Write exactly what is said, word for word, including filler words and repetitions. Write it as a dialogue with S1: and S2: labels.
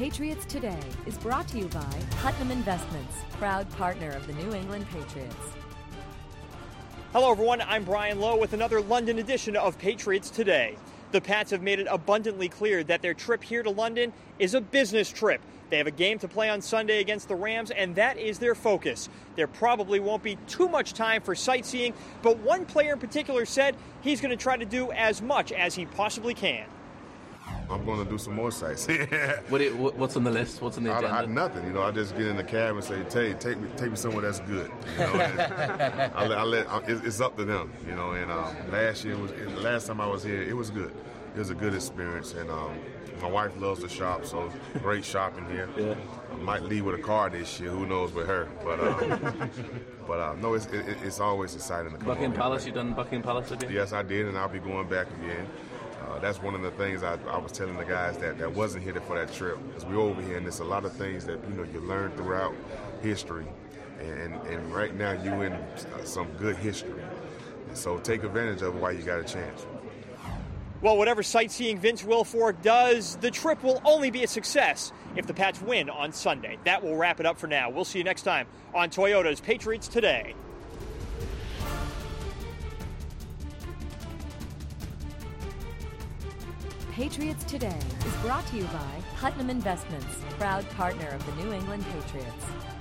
S1: Patriots Today is brought to you by Putnam Investments, proud partner of the New England Patriots.
S2: Hello, everyone. I'm Brian Lowe with another London edition of Patriots Today. The Pats have made it abundantly clear that their trip here to London is a business trip. They have a game to play on Sunday against the Rams, and that is their focus. There probably won't be too much time for sightseeing, but one player in particular said he's going to try to do as much as he possibly can.
S3: I'm going to do some more sightseeing.
S4: what it, what's on the list? What's on the agenda?
S3: I, I, nothing. You know, I just get in the cab and say, "Tay, take me, take me somewhere that's good." You know, I let, I let, I, it's up to them. You know, and um, last year was the last time I was here. It was good. It was a good experience, and um, my wife loves to shop, so great shopping here.
S4: Yeah.
S3: I might leave with a car this year. Who knows with her? But um, but uh, no, it's it, it's always exciting to come.
S4: Buckingham Palace. You done Buckingham Palace again?
S3: Yes, I did, and I'll be going back again. Uh, that's one of the things I, I was telling the guys that, that wasn't here for that trip. Because we're over here, and there's a lot of things that you know you learn throughout history, and and right now you're in some good history. And so take advantage of it while you got a chance.
S2: Well, whatever sightseeing Vince Wilfork does, the trip will only be a success if the Pats win on Sunday. That will wrap it up for now. We'll see you next time on Toyota's Patriots Today.
S1: Patriots Today is brought to you by Putnam Investments, proud partner of the New England Patriots.